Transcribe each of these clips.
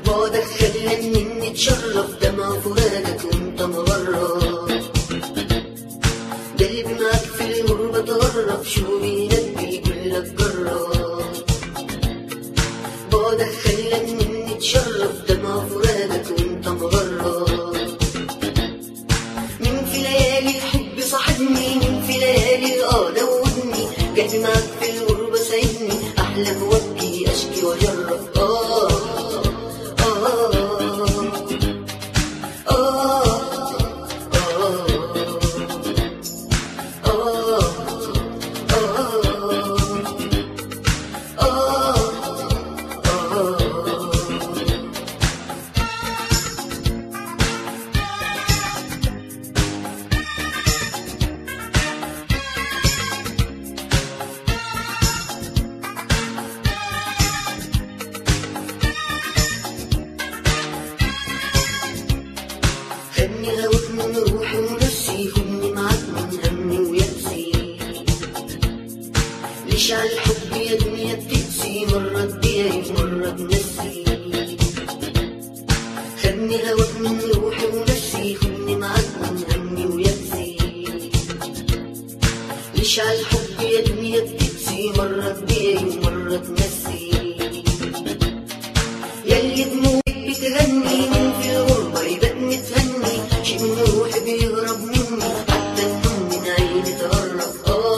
بعدك خلاني اني اتشرف دمع فؤادك وانت مغرب. قلبي معاك في الغربة تغرب، شو بينبي يقولك جرب. بعدك خلاني اني اتشرف دمع فؤادك وانت مغرب. من في ليالي الحب صاحبني، من في ليالي دوبني. قلبي معاك في الغربة سايبني، احلم وابكي اشكي واجرب. خدني هواك من روحي ونفسي، خدني معاك من همي ويأسي. ليش عالحب يا دنيا بتقسي، مرة تبيعي مرة بنسي. خدني هواك من روحي ونفسي، خدني معاك من همي ويأسي. ليش عالحب يا دنيا بتقسي، مرة تبيعي ومرة تنسي. ياللي دموعك بتغني من في الغربة يبقى متهني، شيء من روحي بيهرب مني، حتى النوم من عيني تقرب.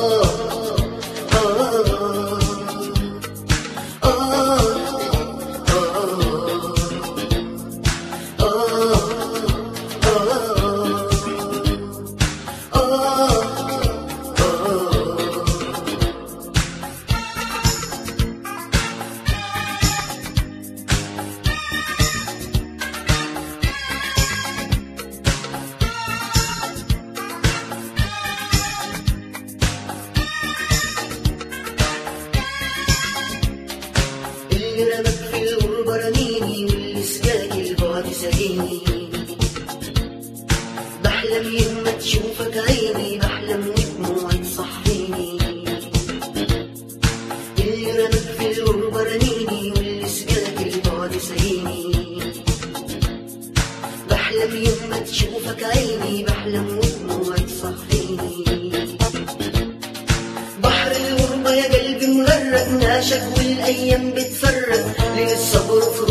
اللي رمك في الغربة رميني، واللي سقاني البعد سقيني. بحلم يما تشوفك عيني، بحلم ودموعي تصحيني. اللي رمك في الغربة رميني، واللي سقاني البعد سقيني. بحلم يما تشوفك عيني، بحلم ودموعي تصحيني. بحر الغربة يا قلبي مغرق، ناشك والايام بتفرق، ليه الصبر